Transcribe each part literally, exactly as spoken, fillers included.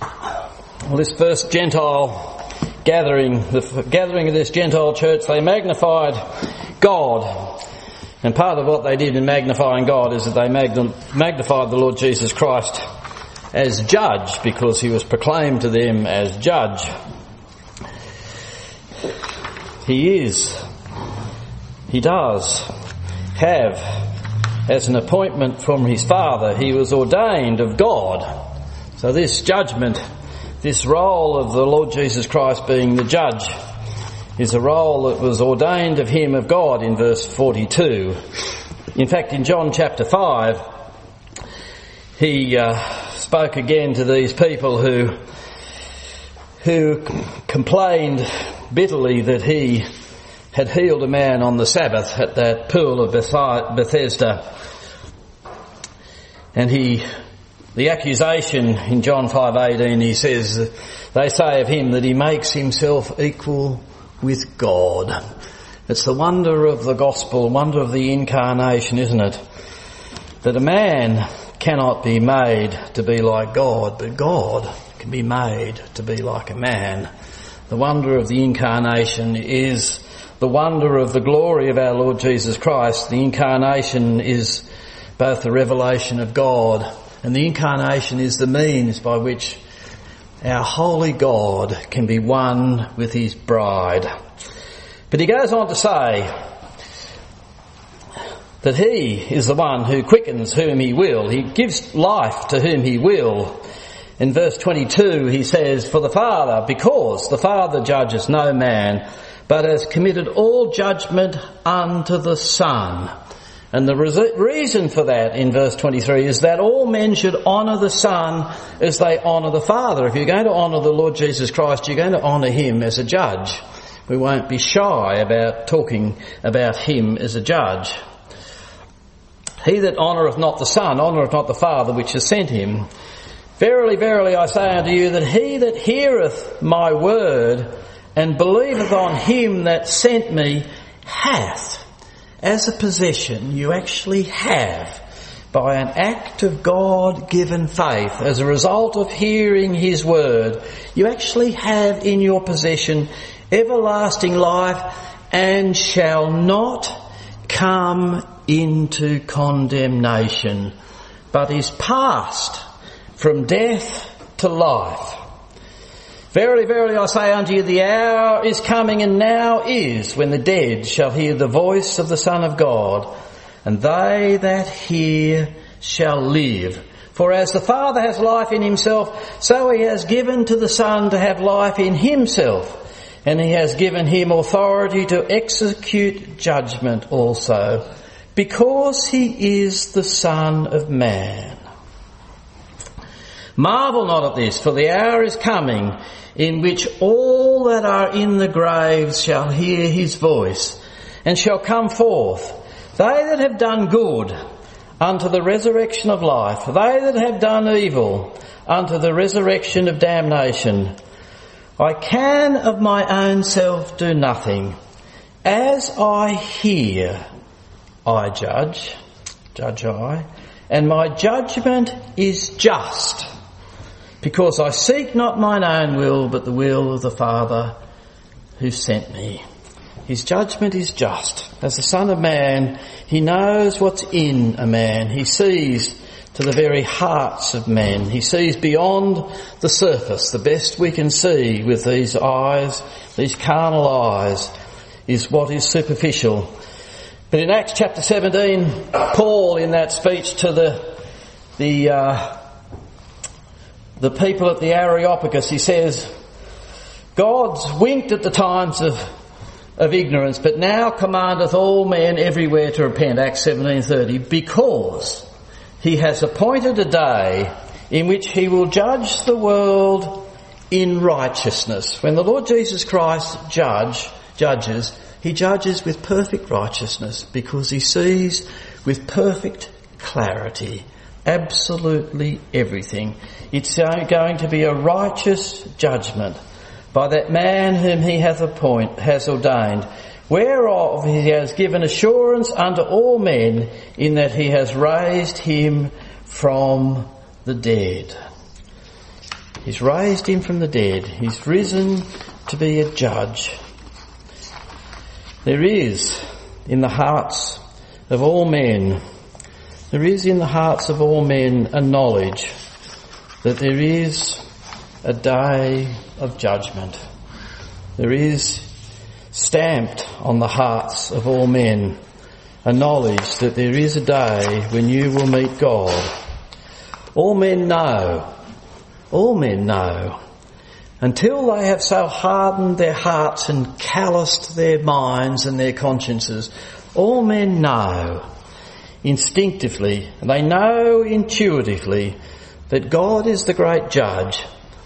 Well, this first Gentile gathering, the gathering of this Gentile church, they magnified God. And part of what they did in magnifying God is that they magnified the Lord Jesus Christ as judge, because he was proclaimed to them as judge. He is, he does have, as an appointment from his Father, he was ordained of God. So this judgment, this role of the Lord Jesus Christ being the judge, is a role that was ordained of him of God in verse forty-two. In fact, in John chapter five, he uh, spoke again to these people who who complained bitterly that he had healed a man on the Sabbath at that pool of Bethesda. And he, the accusation in John five eighteen, he says, they say of him that he makes himself equal with God. It's the wonder of the gospel, wonder of the incarnation, isn't it? That a man cannot be made to be like God, but God can be made to be like a man. The wonder of the incarnation is the wonder of the glory of our Lord Jesus Christ. The incarnation is both the revelation of God, and the incarnation is the means by which our holy God can be one with his bride. But he goes on to say that he is the one who quickens whom he will. He gives life to whom he will. In verse twenty-two he says, for the Father, because the Father judges no man, but has committed all judgment unto the Son. And the reason for that in verse twenty-three is that all men should honour the Son as they honour the Father. If you're going to honour the Lord Jesus Christ, you're going to honour him as a judge. We won't be shy about talking about him as a judge. He that honoureth not the Son honoureth not the Father which has sent him. Verily, verily, I say unto you that he that heareth my word and believeth on him that sent me hath, as a possession, you actually have, by an act of God-given faith, as a result of hearing his word, you actually have in your possession everlasting life, and shall not come into condemnation, but is passed from death to life. Verily, verily, I say unto you, the hour is coming, and now is, when the dead shall hear the voice of the Son of God, and they that hear shall live. For as the Father has life in himself, so he has given to the Son to have life in himself, and he has given him authority to execute judgment also, because he is the Son of Man. Marvel not at this, for the hour is coming, in which all that are in the graves shall hear his voice, and shall come forth, they that have done good unto the resurrection of life, they that have done evil unto the resurrection of damnation. I can of my own self do nothing. As I hear, I judge, judge I, and my judgment is just, because I seek not mine own will, but the will of the Father who sent me. His judgment is just. As the Son of Man, he knows what's in a man. He sees to the very hearts of men. He sees beyond the surface. The best we can see with these eyes, these carnal eyes, is what is superficial. But in Acts chapter seventeen, Paul, in that speech to the the uh, the people at the Areopagus, he says, God's winked at the times of of ignorance, but now commandeth all men everywhere to repent, Acts seventeen thirty, because he has appointed a day in which he will judge the world in righteousness. When the Lord Jesus Christ judge, judges, he judges with perfect righteousness, because he sees with perfect clarity absolutely everything. It's going to be a righteous judgment by that man whom he hath appoint, has ordained, whereof he has given assurance unto all men, in that he has raised him from the dead. He's raised him from the dead. He's risen to be a judge. There is in the hearts of all men, there is in the hearts of all men a knowledge that there is a day of judgment. There is stamped on the hearts of all men a knowledge that there is a day when you will meet God. All men know, all men know, until they have so hardened their hearts and calloused their minds and their consciences, all men know instinctively, and they know intuitively that God is the great judge.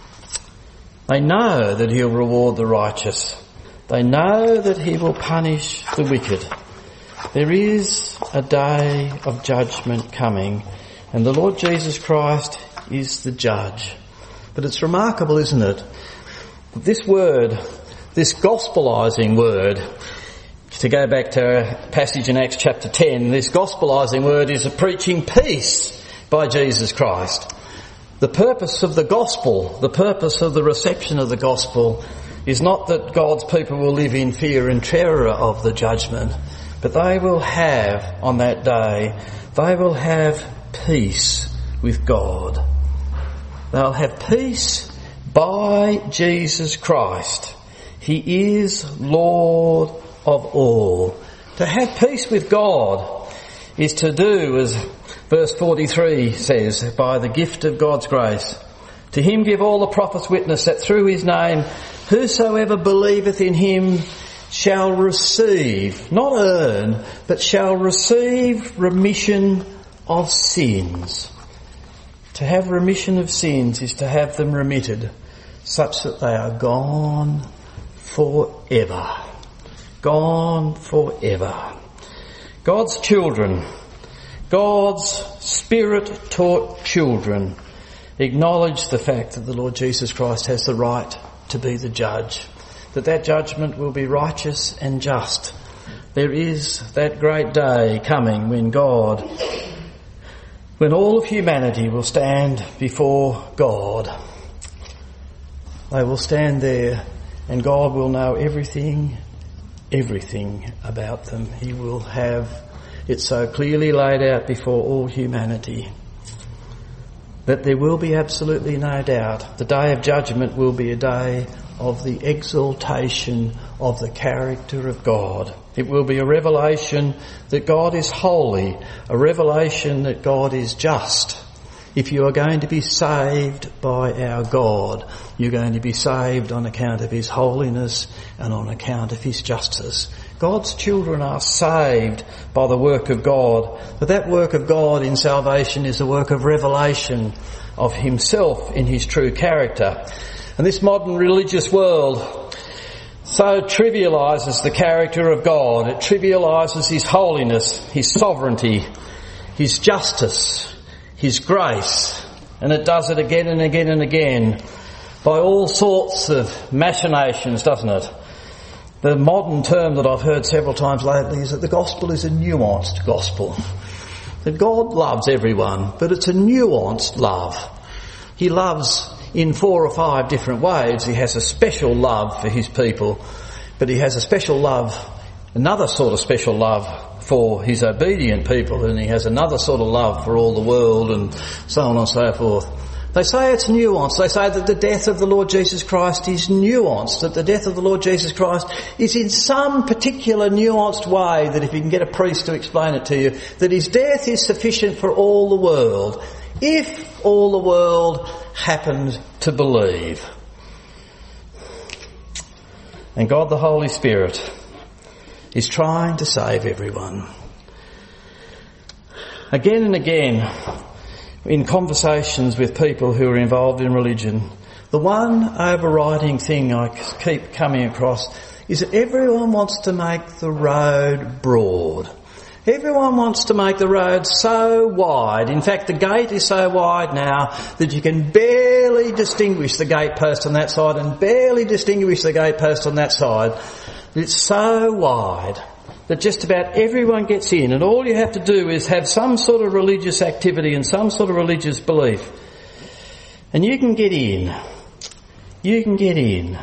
They know that he'll reward the righteous. They know that he will punish the wicked. There is a day of judgment coming, and the Lord Jesus Christ is the judge. But it's remarkable, isn't it? This word, this gospelizing word, to go back to our passage in Acts chapter ten, this gospelizing word is a preaching peace by Jesus Christ. The purpose of the gospel, the purpose of the reception of the gospel is not that God's people will live in fear and terror of the judgment, but they will have, on that day, they will have peace with God. They'll have peace by Jesus Christ. He is Lord of all. To have peace with God is to do, as verse forty-three says, by the gift of God's grace. To him give all the prophets witness that through his name whosoever believeth in him shall receive, not earn, but shall receive remission of sins. To have remission of sins is to have them remitted, such that they are gone forever. Gone forever. God's children, God's Spirit-taught children, acknowledge the fact that the Lord Jesus Christ has the right to be the judge, that that judgment will be righteous and just. There is that great day coming when God, when all of humanity will stand before God. They will stand there and God will know everything, everything about them. He will have it so clearly laid out before all humanity that there will be absolutely no doubt. The day of judgment will be a day of the exaltation of the character of God. It will be a revelation that God is holy, a revelation that God is just. If you are going to be saved by our God, you're going to be saved on account of his holiness and on account of his justice. God's children are saved by the work of God, but that work of God in salvation is a work of revelation of himself in his true character. And this modern religious world so trivialises the character of God. It trivialises his holiness, his sovereignty, his justice, his grace, and it does it again and again and again by all sorts of machinations, doesn't it? The modern term that I've heard several times lately is that the gospel is a nuanced gospel. That God loves everyone, but it's a nuanced love. He loves in four or five different ways. He has a special love for his people, but he has a special love, another sort of special love for his obedient people, and he has another sort of love for all the world, and so on and so forth. They say it's nuanced. They say that the death of the Lord Jesus Christ is nuanced, that the death of the Lord Jesus Christ is in some particular nuanced way, that if you can get a priest to explain it to you, that his death is sufficient for all the world, if all the world happened to believe. And God the Holy Spirit is trying to save everyone. Again and again, in conversations with people who are involved in religion, the one overriding thing I keep coming across is that everyone wants to make the road broad. Everyone wants to make the road so wide. In fact, the gate is so wide now that you can barely distinguish the gatepost on that side and barely distinguish the gatepost on that side. It's so wide that just about everyone gets in, and all you have to do is have some sort of religious activity and some sort of religious belief. And you can get in. You can get in.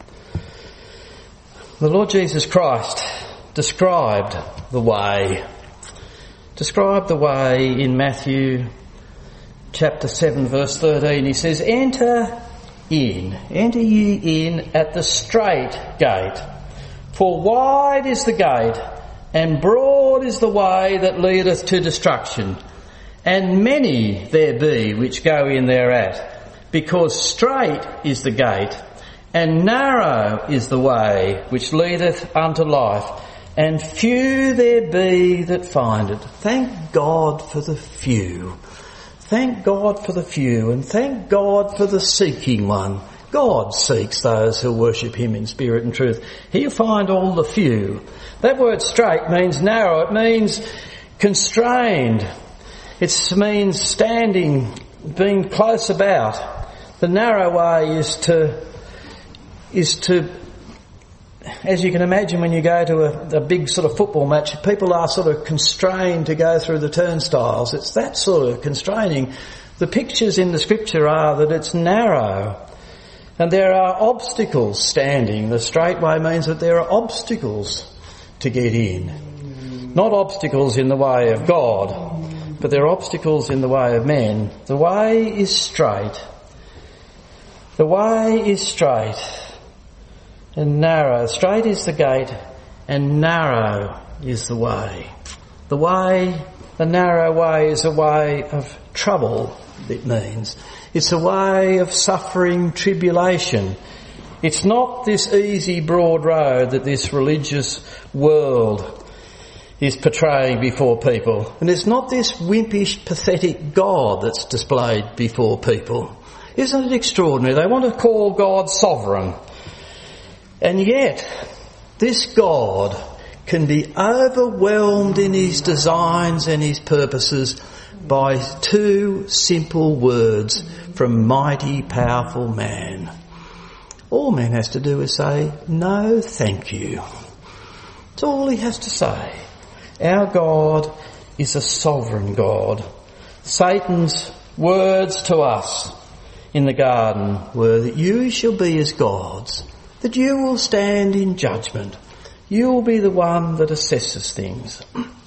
The Lord Jesus Christ described the way. Described the way in Matthew chapter seven verse thirteen. He says, Enter in, enter ye in at the strait gate. For wide is the gate, and broad is the way that leadeth to destruction. And many there be which go in thereat, because strait is the gate, and narrow is the way which leadeth unto life, and few there be that find it. Thank God for the few. Thank God for the few, and thank God for the seeking one. God seeks those who worship him in spirit and truth. He'll find all the few. That word strait means narrow. It means constrained. It means standing, being close about. The narrow way is to, is to, as you can imagine when you go to a, a big sort of football match, people are sort of constrained to go through the turnstiles. It's that sort of constraining. The pictures in the scripture are that it's narrow and there are obstacles standing. The straight way means that there are obstacles to get in. Not obstacles in the way of God, but there are obstacles in the way of men. The way is straight. The way is straight and narrow. Straight is the gate and narrow is the way. The way, the narrow way is a way of trouble, it means. It's a way of suffering tribulation. It's not this easy broad road that this religious world is portraying before people. And it's not this wimpish, pathetic God that's displayed before people. Isn't it extraordinary? They want to call God sovereign. And yet, this God can be overwhelmed in his designs and his purposes by two simple words from mighty, powerful man. All man has to do is say, no, thank you. That's all he has to say. Our God is a sovereign God. Satan's words to us in the garden were that you shall be as gods, that you will stand in judgment. You will be the one that assesses things.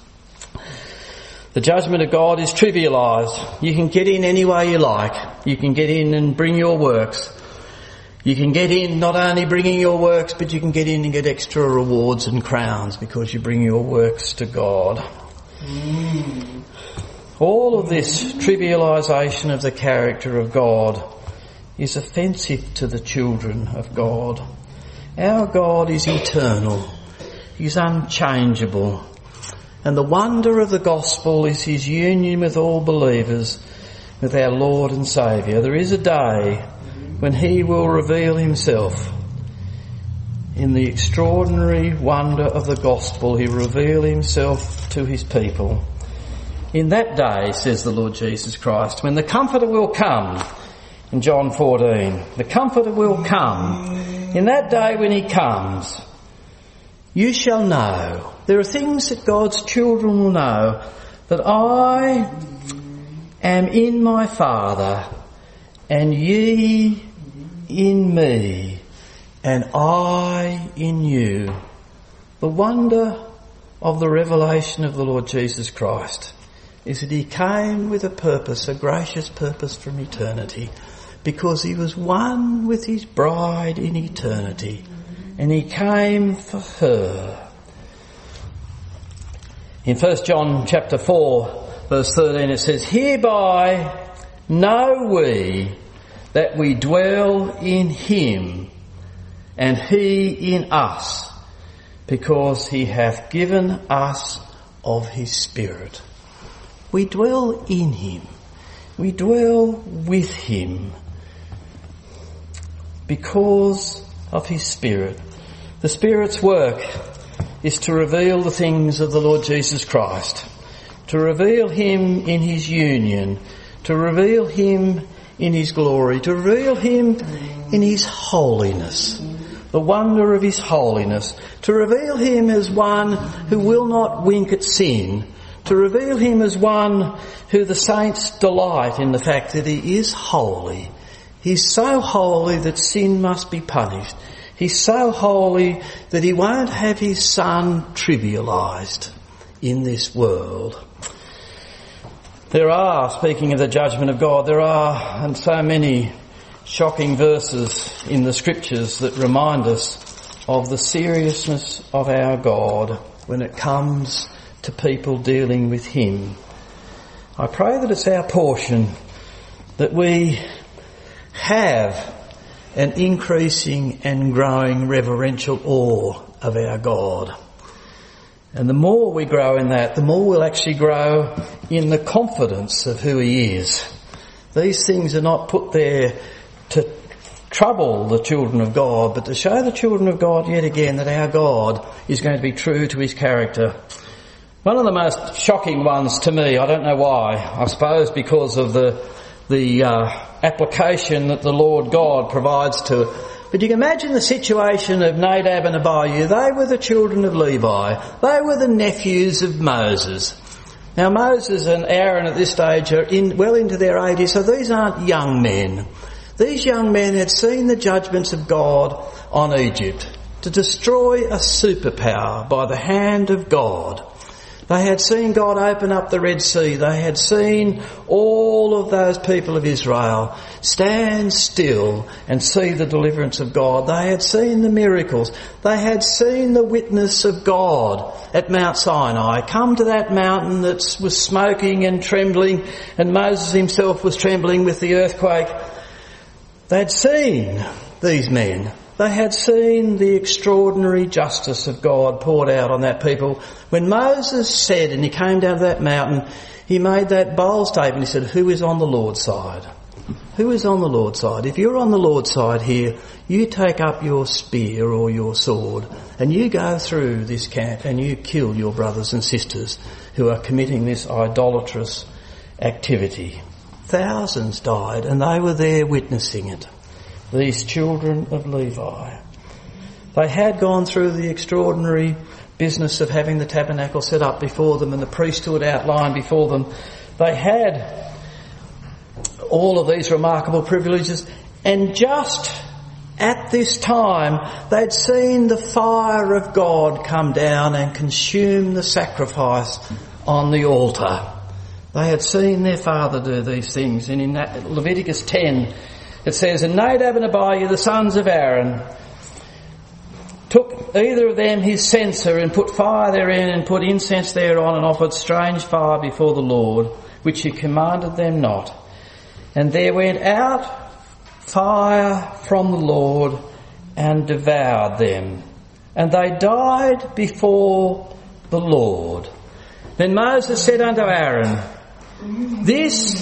The judgment of God is trivialised. You can get in any way you like. You can get in and bring your works. You can get in not only bringing your works, but you can get in and get extra rewards and crowns because you bring your works to God. Mm. All of this trivialisation of the character of God is offensive to the children of God. Our God is eternal. He's unchangeable. And the wonder of the gospel is his union with all believers, with our Lord and Saviour. There is a day when he will reveal himself. In the extraordinary wonder of the gospel, he will reveal himself to his people. In that day, says the Lord Jesus Christ, when the Comforter will come, in John fourteen, the Comforter will come. In that day when he comes, you shall know. There are things that God's children will know, that I am in my Father, and ye in me, and I in you. The wonder of the revelation of the Lord Jesus Christ is that he came with a purpose, a gracious purpose from eternity, because he was one with his bride in eternity, and he came for her. In First John chapter four, verse thirteen, it says, hereby know we that we dwell in him, and he in us, because he hath given us of his Spirit. We dwell in him. We dwell with him because of his Spirit. The Spirit's work is to reveal the things of the Lord Jesus Christ, to reveal him in his union, to reveal him in his glory, to reveal him in his holiness, the wonder of his holiness, to reveal him as one who will not wink at sin, to reveal him as one who the saints delight in the fact that he is holy. He's so holy that sin must be punished. He's so holy that he won't have his son trivialised in this world. There are, speaking of the judgment of God, there are and so many shocking verses in the scriptures that remind us of the seriousness of our God when it comes to people dealing with him. I pray that it's our portion that we have an increasing and growing reverential awe of our God. And the more we grow in that, the more we'll actually grow in the confidence of who he is. These things are not put there to trouble the children of God, but to show the children of God yet again that our God is going to be true to his character. One of the most shocking ones to me, I don't know why, I suppose because of the the uh, application that the Lord God provides to it. But you can imagine the situation of Nadab and Abihu. They were the children of Levi. They were the nephews of Moses. Now Moses and Aaron at this stage are in, well into their eighties, so these aren't young men. These young men had seen the judgments of God on Egypt to destroy a superpower by the hand of God. They had seen God open up the Red Sea. They had seen all of those people of Israel stand still and see the deliverance of God. They had seen the miracles. They had seen the witness of God at Mount Sinai come to that mountain that was smoking and trembling, and Moses himself was trembling with the earthquake. They'd seen these men. They had seen the extraordinary justice of God poured out on that people. When Moses said, and he came down to that mountain, he made that bold statement. He said, who is on the Lord's side? Who is on the Lord's side? If you're on the Lord's side here, you take up your spear or your sword and you go through this camp and you kill your brothers and sisters who are committing this idolatrous activity. Thousands died and they were there witnessing it. These children of Levi. They had gone through the extraordinary business of having the tabernacle set up before them and the priesthood outlined before them. They had all of these remarkable privileges, and just at this time they'd seen the fire of God come down and consume the sacrifice on the altar. They had seen their father do these things, and in that Leviticus ten it says, and Nadab and Abihu, the sons of Aaron, took either of them his censer and put fire therein and put incense thereon and offered strange fire before the Lord, which he commanded them not. And there went out fire from the Lord and devoured them. And they died before the Lord. Then Moses said unto Aaron, this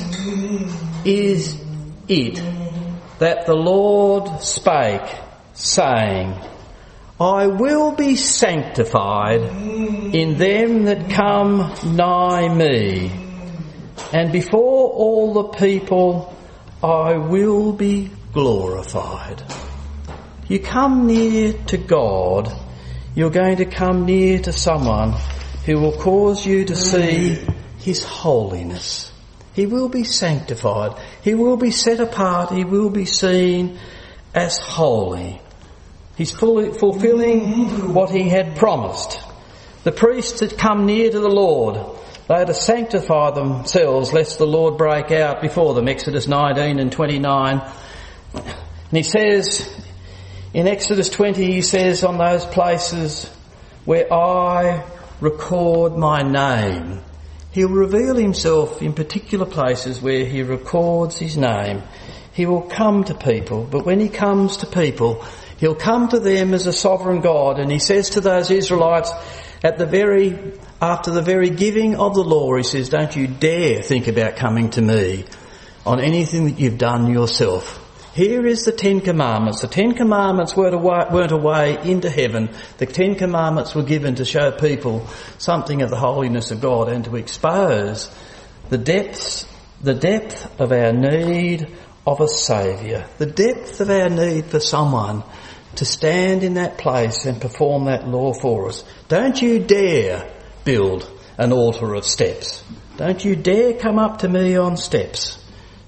is it that the Lord spake, saying, I will be sanctified in them that come nigh me, and before all the people I will be glorified. You come near to God, you're going to come near to someone who will cause you to see his holiness. He will be sanctified. He will be set apart. He will be seen as holy. He's fully fulfilling what he had promised. The priests had come near to the Lord. They had to sanctify themselves lest the Lord break out before them. Exodus nineteen and twenty-nine. And he says, in Exodus twenty, he says, on those places where I record my name, he'll reveal himself in particular places where he records his name. He will come to people, but when he comes to people, he'll come to them as a sovereign God. And he says to those Israelites at the very, after the very giving of the law, he says, don't you dare think about coming to me on anything that you've done yourself. Here is the Ten Commandments. The Ten Commandments weren't a way, weren't a way into heaven. The Ten Commandments were given to show people something of the holiness of God and to expose the depths, the depth of our need of a Saviour, the depth of our need for someone to stand in that place and perform that law for us. Don't you dare build an altar of steps. Don't you dare come up to me on steps.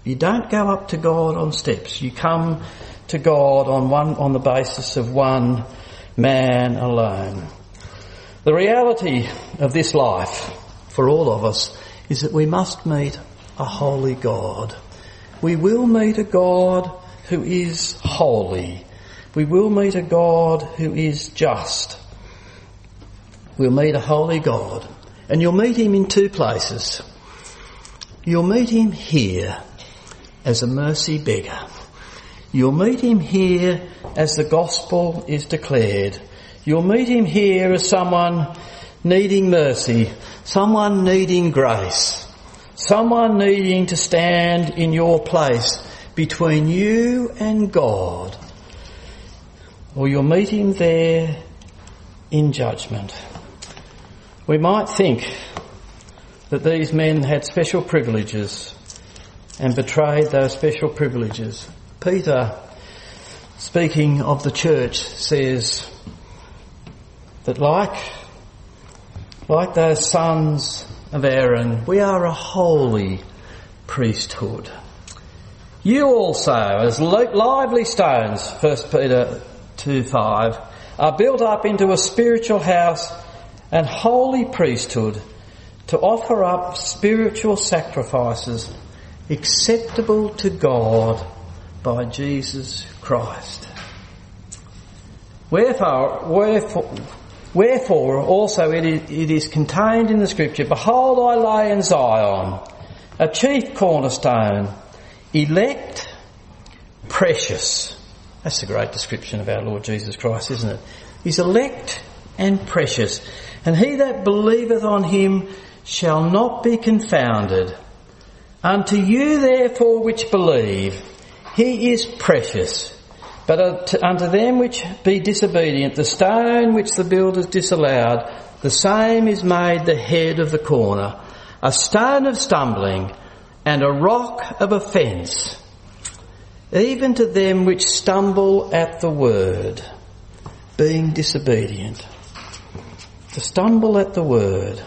You don't go up to God on steps. You come to God on one, on the basis of one man alone. The reality of this life for all of us is that we must meet a holy God. We will meet a God who is holy. We will meet a God who is just. We'll meet a holy God. And you'll meet him in two places. You'll meet him here as a mercy beggar. You'll meet him here as the gospel is declared. You'll meet him here as someone needing mercy, someone needing grace, someone needing to stand in your place between you and God. Or you'll meet him there in judgment. We might think that these men had special privileges and betrayed those special privileges. Peter, speaking of the church, says that like, like those sons of Aaron, we are a holy priesthood. You also, as lively stones, First Peter two five, are built up into a spiritual house and holy priesthood to offer up spiritual sacrifices acceptable to God by Jesus Christ. Wherefore, wherefore, wherefore also it is, it is contained in the Scripture, behold, I lay in Zion a chief cornerstone, elect, precious. That's a great description of our Lord Jesus Christ, isn't it? He's elect and precious. And he that believeth on him shall not be confounded. Unto you therefore which believe, he is precious. But unto them which be disobedient, the stone which the builders disallowed, the same is made the head of the corner, a stone of stumbling and a rock of offence, even to them which stumble at the word, being disobedient. To stumble at the word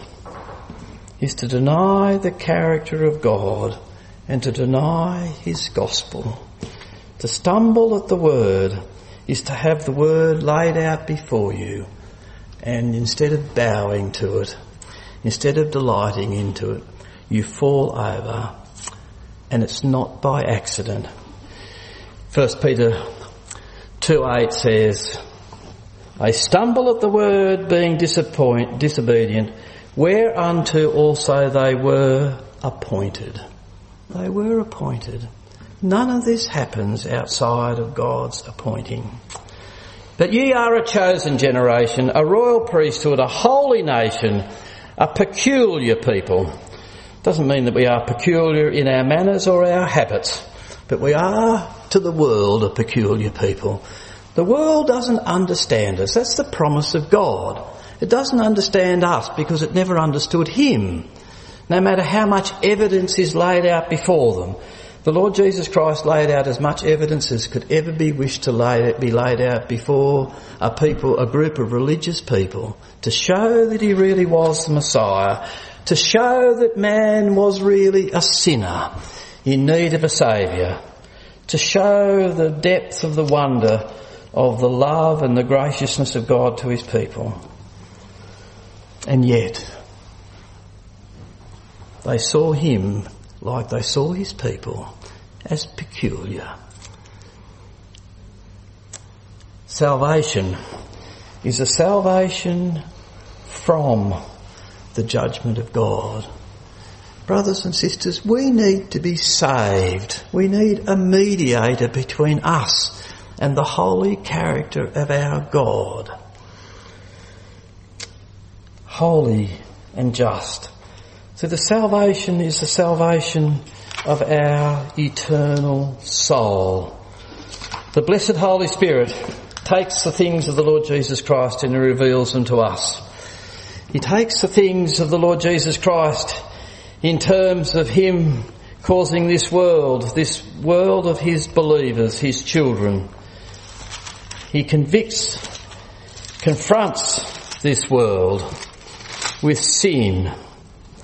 is to deny the character of God and to deny his gospel. To stumble at the word is to have the word laid out before you, and instead of bowing to it, instead of delighting into it, you fall over, and it's not by accident. First Peter two eight says, they stumble at the word, being disappoint, disobedient, whereunto also they were appointed. They were appointed. None of this happens outside of God's appointing. But ye are a chosen generation, a royal priesthood, a holy nation, a peculiar people. Doesn't mean that we are peculiar in our manners or our habits, but we are to the world a peculiar people. The world doesn't understand us. That's the promise of God. It doesn't understand us because it never understood him. No matter how much evidence is laid out before them. The Lord Jesus Christ laid out as much evidence as could ever be wished to lay, be laid out before a people, a group of religious people, to show that he really was the Messiah, to show that man was really a sinner in need of a saviour, to show the depth of the wonder of the love and the graciousness of God to his people. And yet, they saw him like they saw his people, as peculiar. Salvation is a salvation from the judgment of God. Brothers and sisters, we need to be saved. We need a mediator between us and the holy character of our God. Holy and just. So the salvation is the salvation of our eternal soul. The blessed Holy Spirit takes the things of the Lord Jesus Christ and reveals them to us. He takes the things of the Lord Jesus Christ in terms of him causing this world, this world of his believers, his children. He convicts, confronts this world with sin.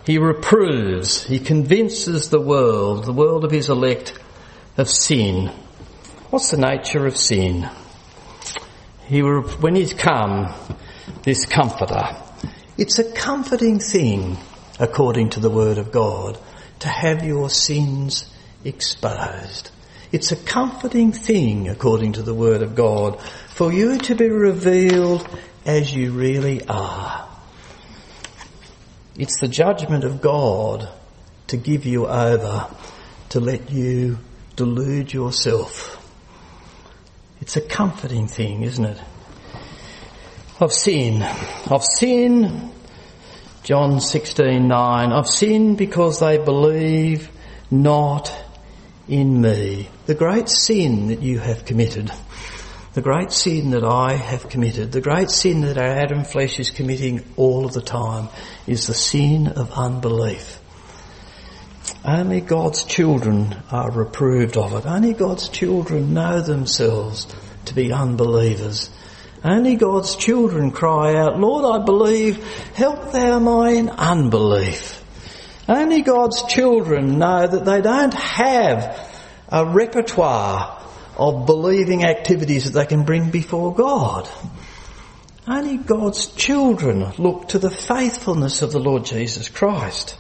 He reproves, he convinces the world, the world of his elect, of sin. What's the nature of sin? He, when he's come, this comforter, it's a comforting thing, according to the word of God, to have your sins exposed. It's a comforting thing, according to the word of God, for you to be revealed as you really are. It's the judgment of God to give you over, to let you delude yourself. It's a comforting thing, isn't it? Of sin. Of sin, John sixteen nine, of sin because they believe not in me. The great sin that you have committed, the great sin that I have committed, the great sin that our Adam flesh is committing all of the time is the sin of unbelief. Only God's children are reproved of it. Only God's children know themselves to be unbelievers. Only God's children cry out, Lord, I believe, help thou mine unbelief. Only God's children know that they don't have a repertoire of believing activities that they can bring before God. Only God's children look to the faithfulness of the Lord Jesus Christ.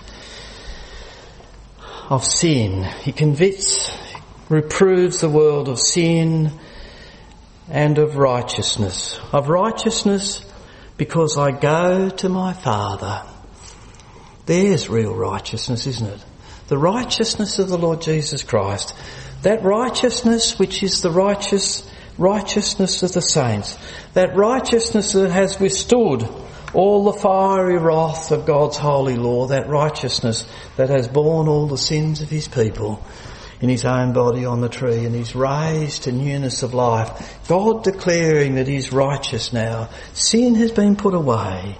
Of sin, he convicts, reproves the world of sin and of righteousness. Of righteousness because I go to my Father. There's real righteousness, isn't it? The righteousness of the Lord Jesus Christ. That righteousness which is the righteous righteousness of the saints. That righteousness that has withstood all the fiery wrath of God's holy law. That righteousness that has borne all the sins of his people in his own body on the tree, and he's raised to newness of life. God declaring that he's righteous now. Sin has been put away.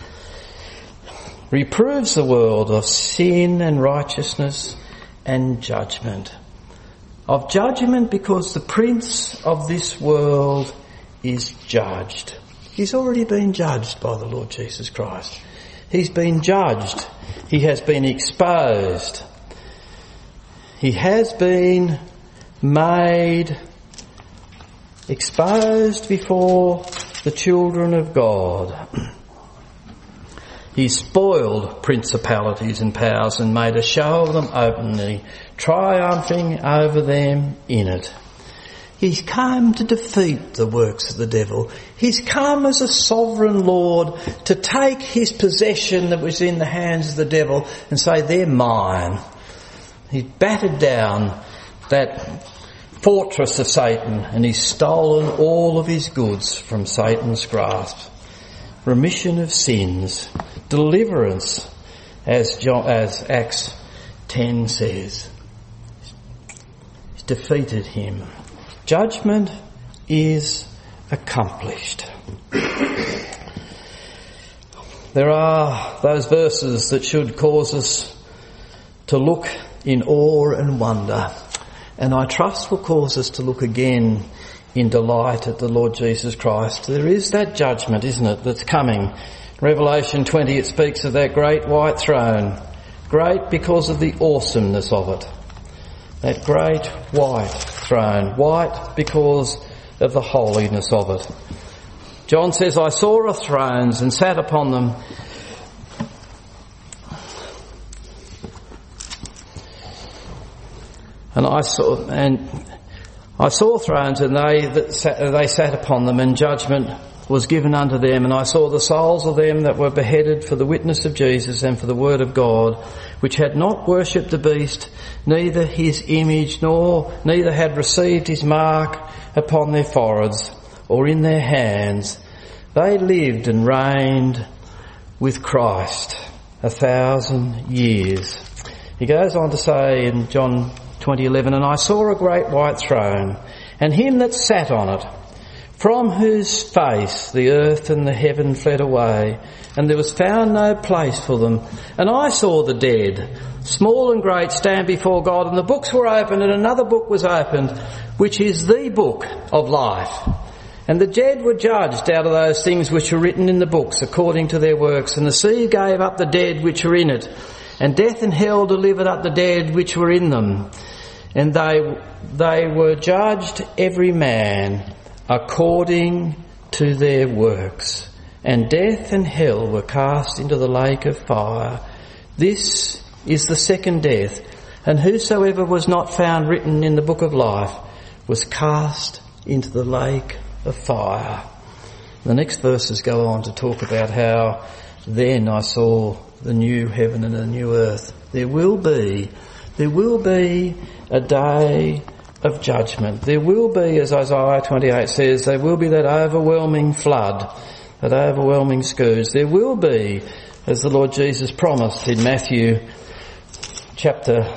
Reproves the world of sin and righteousness and judgment. Of judgment because the prince of this world is judged. He's already been judged by the Lord Jesus Christ. He's been judged. He has been exposed. He has been made exposed before the children of God. He spoiled principalities and powers and made a show of them openly, triumphing over them in it. He's come to defeat the works of the devil. He's come as a sovereign Lord to take his possession that was in the hands of the devil and say, they're mine. He's battered down that fortress of Satan and he's stolen all of his goods from Satan's grasp. Remission of sins, deliverance, as John, as Acts ten says. He's defeated him. Judgment is accomplished. There are those verses that should cause us to look in awe and wonder, and I trust will cause us to look again in delight at the Lord Jesus Christ. There is that judgment, isn't it, that's coming. Revelation twenty, it speaks of that great white throne, great because of the awesomeness of it. That great white throne, white because of the holiness of it. John says, I saw a thrones and sat upon them, and I saw and I saw thrones, and they that sat, they sat upon them, and judgment was given unto them. And I saw the souls of them that were beheaded for the witness of Jesus and for the word of God, which had not worshipped the beast, neither his image, nor neither had received his mark upon their foreheads or in their hands. They lived and reigned with Christ a thousand years. He goes on to say in John twenty eleven, and I saw a great white throne, and him that sat on it, from whose face the earth and the heaven fled away, and there was found no place for them. And I saw the dead, small and great, stand before God, and the books were opened, and another book was opened, which is the book of life. And the dead were judged out of those things which were written in the books according to their works. And the sea gave up the dead which were in it. And death and hell delivered up the dead which were in them. And they, they were judged every man according to their works. And death and hell were cast into the lake of fire. This is the second death. And whosoever was not found written in the book of life was cast into the lake of fire. The next verses go on to talk about how then I saw the new heaven and the new earth. There will be, there will be a day of judgment. There will be, as Isaiah twenty-eight says, there will be that overwhelming flood, that overwhelming scourge. There will be, as the Lord Jesus promised in Matthew chapter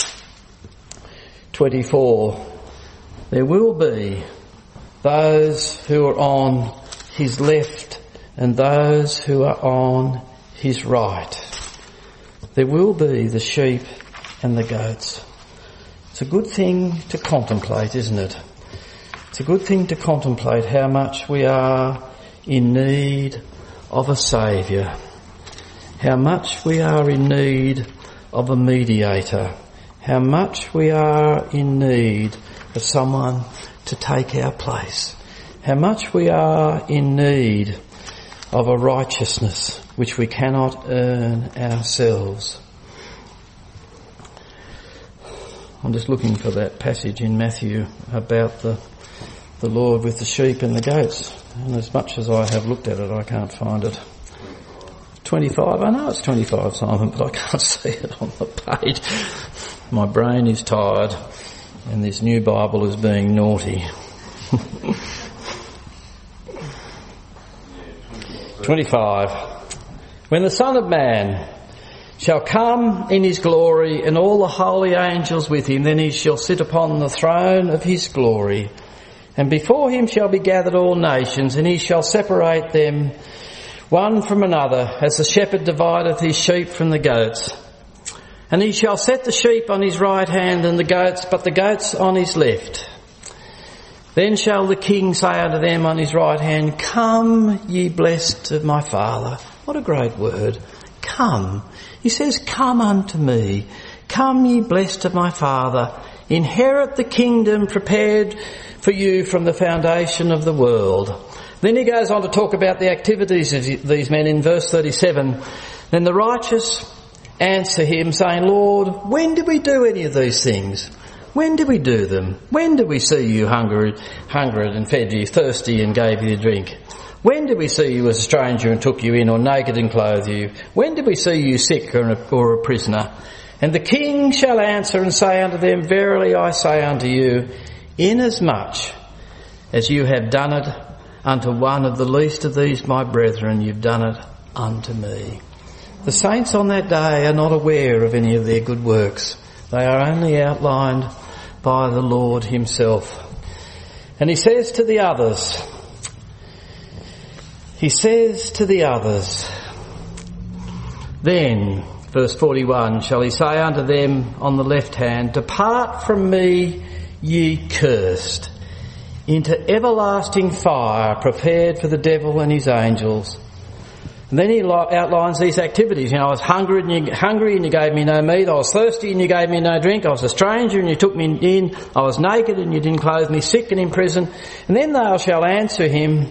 twenty-four, there will be those who are on his left and those who are on his right. There will be the sheep and the goats. It's a good thing to contemplate, isn't it? It's a good thing to contemplate how much we are in need of a saviour. How much we are in need of a mediator. How much we are in need of someone to take our place. How much we are in need of a righteousness which we cannot earn ourselves. I'm just looking for that passage in Matthew about the the Lord with the sheep and the goats. And as much as I have looked at it, I can't find it. twenty-five, I know it's twenty-five, Simon, but I can't see it on the page. My brain is tired and this new Bible is being naughty. twenty-five. When the Son of Man shall come in his glory and all the holy angels with him, then he shall sit upon the throne of his glory. And before him shall be gathered all nations, and he shall separate them one from another, as the shepherd divideth his sheep from the goats. And he shall set the sheep on his right hand and the goats, but the goats on his left. Then shall the King say unto them on his right hand, Come, ye blessed of my Father. What a great word. Come. He says, Come unto me. Come, ye blessed of my Father. Inherit the kingdom prepared for you from the foundation of the world. Then he goes on to talk about the activities of these men in verse thirty-seven. Then the righteous answer him, saying, Lord, when did we do any of these things? When did we do them? When did we see you hungered, hungered and fed you, thirsty and gave you drink? When did we see you as a stranger and took you in, or naked and clothed you? When did we see you sick or a, or a prisoner? And the King shall answer and say unto them, Verily I say unto you, inasmuch as you have done it unto one of the least of these my brethren, you've done it unto me. The saints on that day are not aware of any of their good works. They are only outlined by the Lord himself. And he says to the others, he says to the others, Then, verse forty-one, shall he say unto them on the left hand, Depart from me, ye cursed, into everlasting fire prepared for the devil and his angels. And then he outlines these activities. You know, I was hungry and you, hungry and you gave me no meat. I was thirsty and you gave me no drink. I was a stranger and you took me in. I was naked and you didn't clothe me, sick and in prison. And then they shall answer him.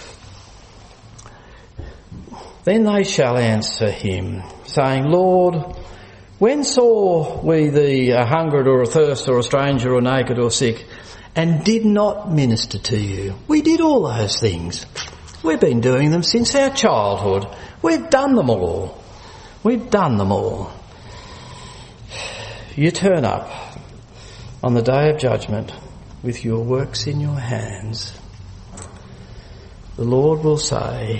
Then they shall answer him, saying, Lord, when saw we thee a hungered or a thirst or a stranger or naked or sick, and did not minister to you? We did all those things. We've been doing them since our childhood. We've done them all. We've done them all. You turn up on the day of judgment with your works in your hands. The Lord will say,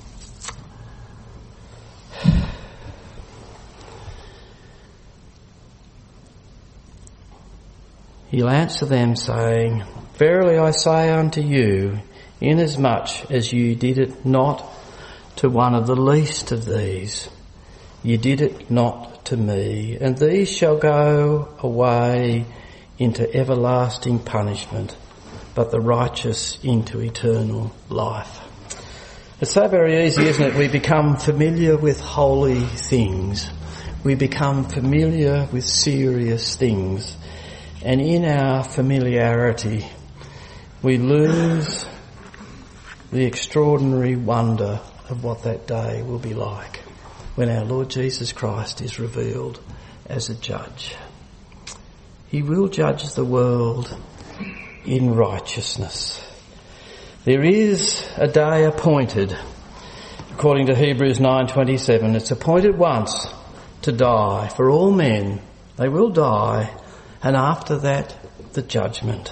He'll answer them saying, Verily I say unto you, inasmuch as you did it not to one of the least of these, you did it not to me. And these shall go away into everlasting punishment, but the righteous into eternal life. It's so very easy, isn't it? We become familiar with holy things. We become familiar with serious things. And in our familiarity, we lose the extraordinary wonder of what that day will be like when our Lord Jesus Christ is revealed as a judge. He will judge the world in righteousness. There is a day appointed, according to Hebrews nine twenty-seven. It's appointed once to die for all men. They will die, and after that, the judgment.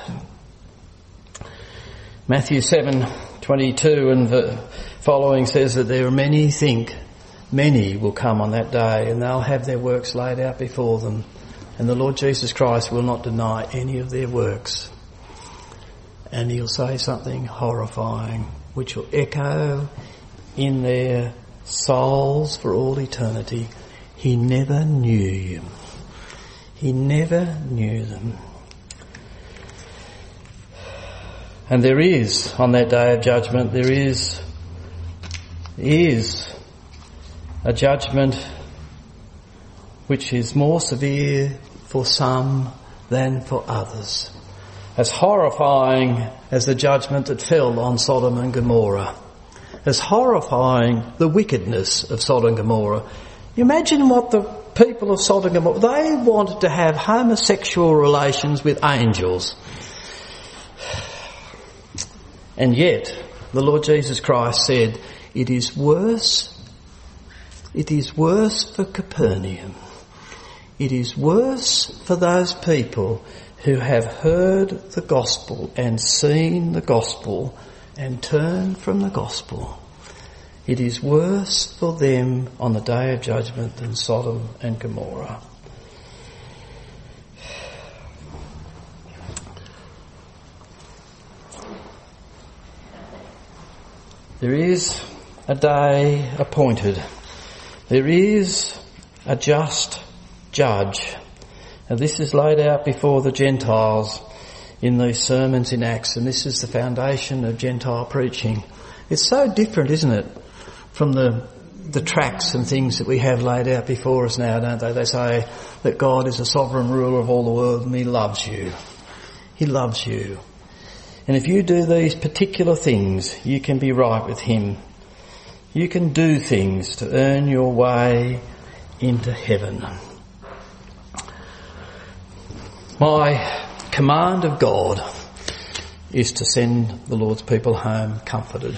Matthew seven twenty-two and the following says that there are many think, many will come on that day, and they'll have their works laid out before them, and the Lord Jesus Christ will not deny any of their works. And he'll say something horrifying, which will echo in their souls for all eternity. He never knew you. He never knew them. And there is, on that day of judgment, there is, is a judgment which is more severe for some than for others. As horrifying as the judgment that fell on Sodom and Gomorrah. As horrifying the wickedness of Sodom and Gomorrah. You imagine what the people of Sodom and Gomorrah, they wanted to have homosexual relations with angels. And yet, the Lord Jesus Christ said, it is worse, it is worse for Capernaum. It is worse for those people who have heard the gospel and seen the gospel and turned from the gospel. It is worse for them on the day of judgment than Sodom and Gomorrah. There is a day appointed. There is a just judge. And this is laid out before the Gentiles in these sermons in Acts, and this is the foundation of Gentile preaching. It's so different, isn't it, from the the tracts and things that we have laid out before us now, don't they? They say that God is a sovereign ruler of all the world and he loves you. He loves you. And if you do these particular things, you can be right with him. You can do things to earn your way into heaven. My command of God is to send the Lord's people home comforted.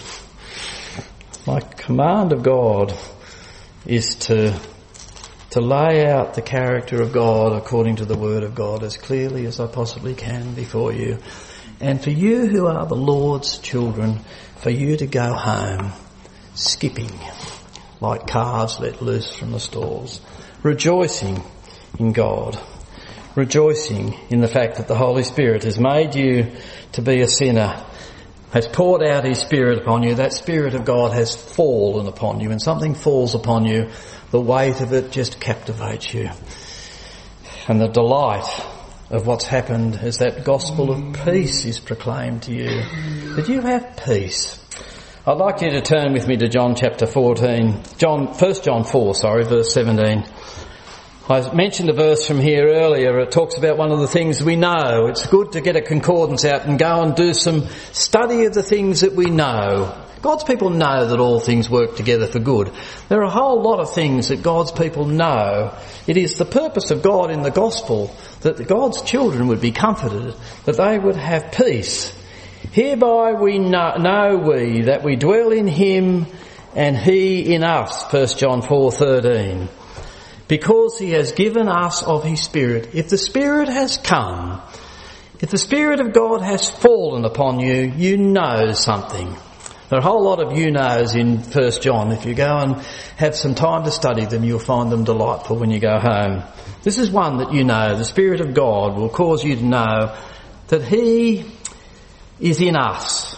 My command of God is to to lay out the character of God according to the Word of God as clearly as I possibly can before you. And for you who are the Lord's children, for you to go home skipping like calves let loose from the stalls, rejoicing in God. Rejoicing in the fact that the Holy Spirit has made you to be a sinner, has poured out his Spirit upon you. That Spirit of God has fallen upon you, and something falls upon you, the weight of it just captivates you. And the delight of what's happened is that gospel of peace is proclaimed to you, that you have peace. I'd like you to turn with me to John chapter fourteen, John, First John four, sorry, verse seventeen. I mentioned a verse from here earlier. It talks about one of the things we know. It's good to get a concordance out and go and do some study of the things that we know. God's people know that all things work together for good. There are a whole lot of things that God's people know. It is the purpose of God in the gospel that God's children would be comforted, that they would have peace. Hereby we know, know we that we dwell in him and he in us, First John four thirteen. Because he has given us of his Spirit. If the Spirit has come, if the Spirit of God has fallen upon you, you know something. There are a whole lot of you knows in First John. If you go and have some time to study them, you'll find them delightful when you go home. This is one that you know. The Spirit of God will cause you to know that he is in us.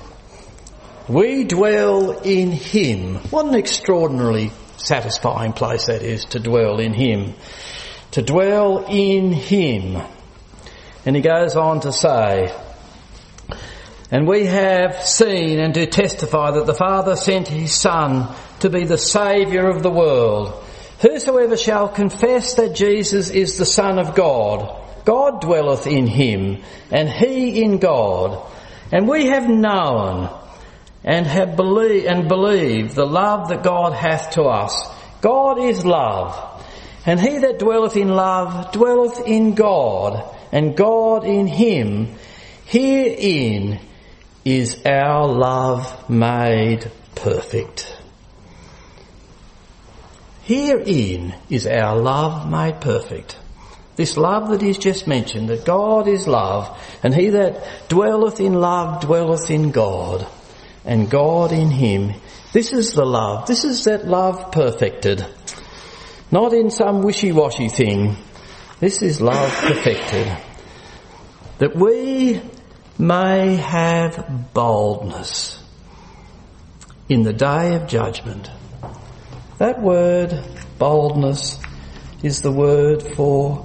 We dwell in him. What an extraordinarily satisfying place that is, to dwell in him. To dwell in him. And he goes on to say, And we have seen and do testify that the Father sent his Son to be the Saviour of the world. Whosoever shall confess that Jesus is the Son of God, God dwelleth in him, and he in God. And we have known and have believed and believed the love that God hath to us. God is love, and he that dwelleth in love dwelleth in God, and God in him. Herein is our love made perfect. Herein is our love made perfect. This love that is just mentioned, that God is love, and he that dwelleth in love dwelleth in God, and God in him. This is the love. This is that love perfected. Not in some wishy-washy thing. This is love perfected. That we may have boldness in the day of judgment. That word, boldness, is the word for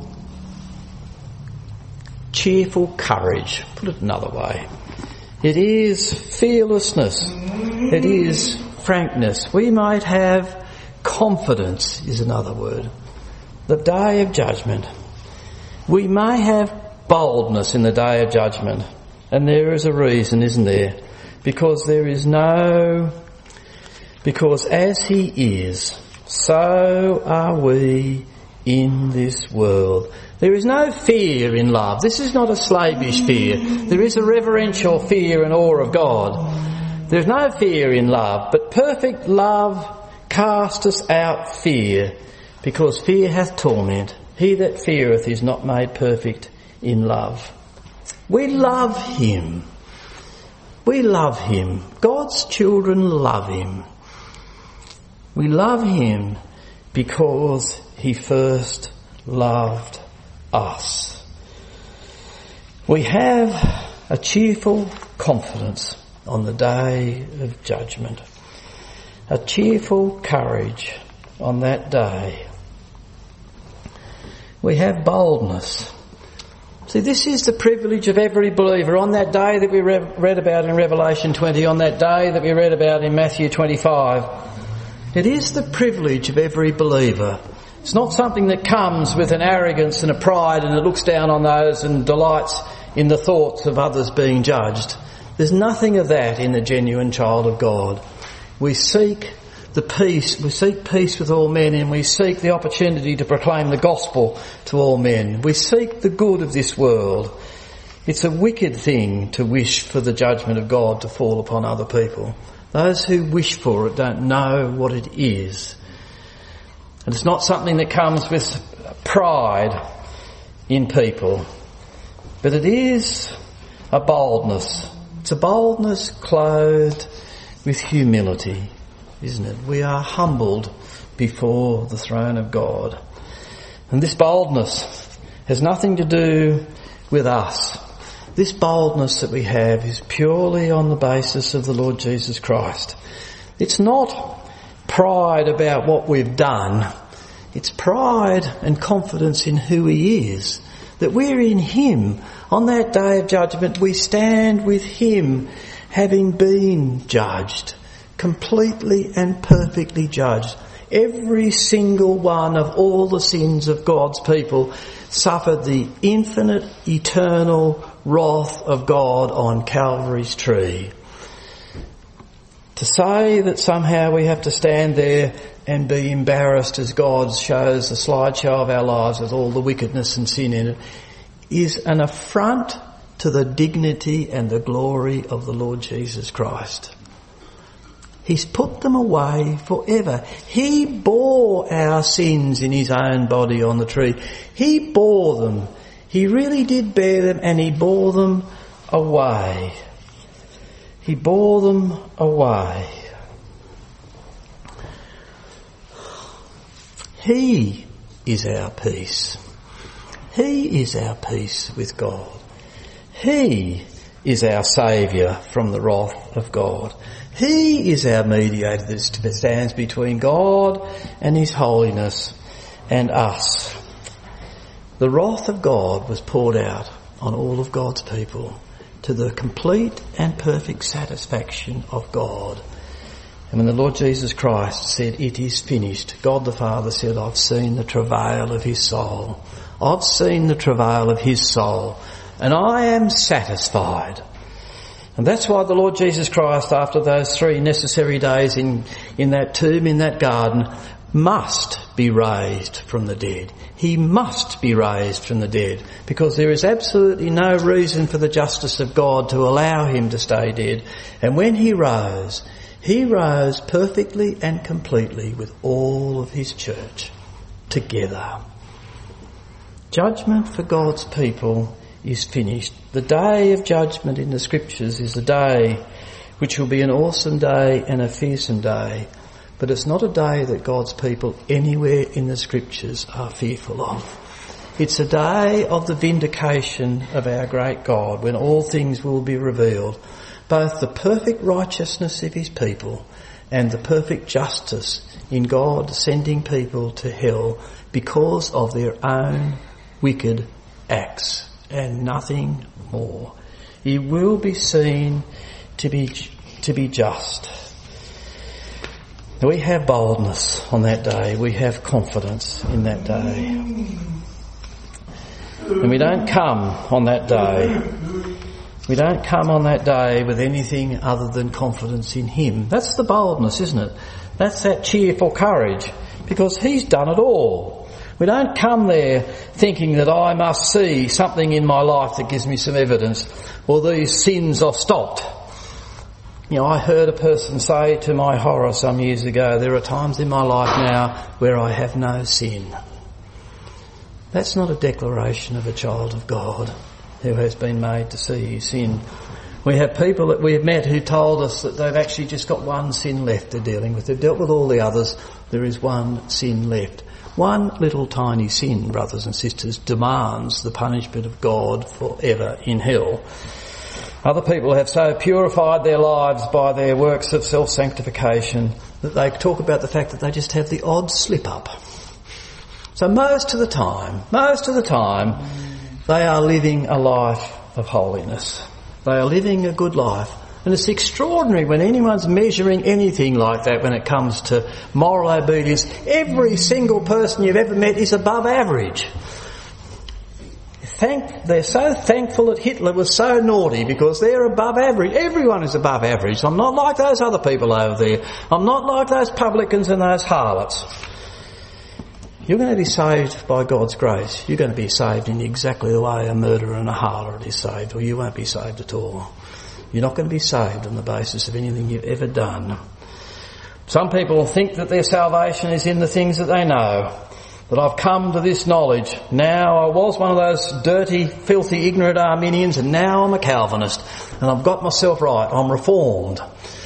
cheerful courage. Put it another way. It is fearlessness. It is frankness. We might have confidence, is another word. The day of judgment. We may have boldness in the day of judgment. And there is a reason, isn't there? Because there is no... Because as he is, so are we in this world. There is no fear in love. This is not a slavish fear. There is a reverential fear and awe of God. There is no fear in love, but perfect love casteth out fear, because fear hath torment. He that feareth is not made perfect in love. We love him. We love him. God's children love him. We love him because he first loved us. We have a cheerful confidence on the day of judgment. A cheerful courage on that day. We have boldness. See, this is the privilege of every believer. On that day that we re- read about in Revelation twenty, on that day that we read about in Matthew twenty-five, it is the privilege of every believer. It's not something that comes with an arrogance and a pride and it looks down on those and delights in the thoughts of others being judged. There's nothing of that in the genuine child of God. We seek the peace, we seek peace with all men, and we seek the opportunity to proclaim the gospel to all men. We seek the good of this world. It's a wicked thing to wish for the judgment of God to fall upon other people. Those who wish for it don't know what it is. And it's not something that comes with pride in people, but it is a boldness. It's a boldness clothed with humility, isn't it? We are humbled before the throne of God. And this boldness has nothing to do with us. This boldness that we have is purely on the basis of the Lord Jesus Christ. It's not pride about what we've done. It's pride and confidence in who he is. That we're in him. On that day of judgment, we stand with him, having been judged, completely and perfectly judged. Every single one of all the sins of God's people suffered the infinite, eternal wrath of God on Calvary's tree. To say that somehow we have to stand there and be embarrassed as God shows the slideshow of our lives with all the wickedness and sin in it is an affront to the dignity and the glory of the Lord Jesus Christ. He's put them away forever. He bore our sins in his own body on the tree. He bore them. He really did bear them, and he bore them away. He bore them away. He is our peace. He is our peace with God. He is our saviour from the wrath of God. He is our mediator that stands between God and his holiness and us. The wrath of God was poured out on all of God's people to the complete and perfect satisfaction of God. And when the Lord Jesus Christ said, "It is finished," God the Father said, "I've seen the travail of his soul. I've seen the travail of his soul, and I am satisfied." And that's why the Lord Jesus Christ, after those three necessary days in, in that tomb, in that garden, must be raised from the dead. He must be raised from the dead, because there is absolutely no reason for the justice of God to allow him to stay dead. And when he rose, he rose perfectly and completely with all of his church together. Judgment for God's people is finished. The day of judgment in the scriptures is a day which will be an awesome day and a fearsome day, but it's not a day that God's people anywhere in the scriptures are fearful of. It's a day of the vindication of our great God, when all things will be revealed, both the perfect righteousness of his people and the perfect justice in God sending people to hell because of their own wicked acts, and nothing more. He will be seen to be to be just. We have boldness on that day. We have confidence in that day. And we don't come on that day. We don't come on that day with anything other than confidence in him. That's the boldness, isn't it? That's that cheerful courage, because he's done it all. We don't come there thinking that I must see something in my life that gives me some evidence, or these sins are stopped. You know, I heard a person say, to my horror some years ago, "There are times in my life now where I have no sin." That's not a declaration of a child of God who has been made to see his sin. We have people that we have met who told us that they've actually just got one sin left they're dealing with. They've dealt with all the others. There is one sin left. One little tiny sin, brothers and sisters, demands the punishment of God forever in hell. Other people have so purified their lives by their works of self-sanctification that they talk about the fact that they just have the odd slip-up. So most of the time, most of the time, they are living a life of holiness. They are living a good life. And it's extraordinary when anyone's measuring anything like that when it comes to moral obedience. Every single person you've ever met is above average. Thank, they're so thankful that Hitler was so naughty because they're above average. Everyone is above average. I'm not like those other people over there. I'm not like those publicans and those harlots. You're going to be saved by God's grace. You're going to be saved in exactly the way a murderer and a harlot is saved, or you won't be saved at all. You're not going to be saved on the basis of anything you've ever done. Some people think that their salvation is in the things that they know. That I've come to this knowledge. Now I was one of those dirty, filthy, ignorant Arminians, and now I'm a Calvinist. And I've got myself right. I'm reformed.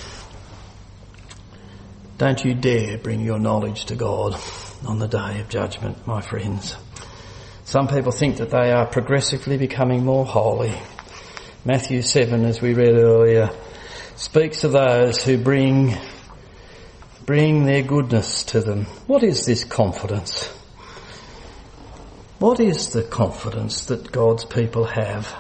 Don't you dare bring your knowledge to God on the day of judgment, my friends. Some people think that they are progressively becoming more holy. Matthew seven, as we read earlier, speaks of those who bring bring their goodness to them. What is this confidence? What is the confidence that God's people have?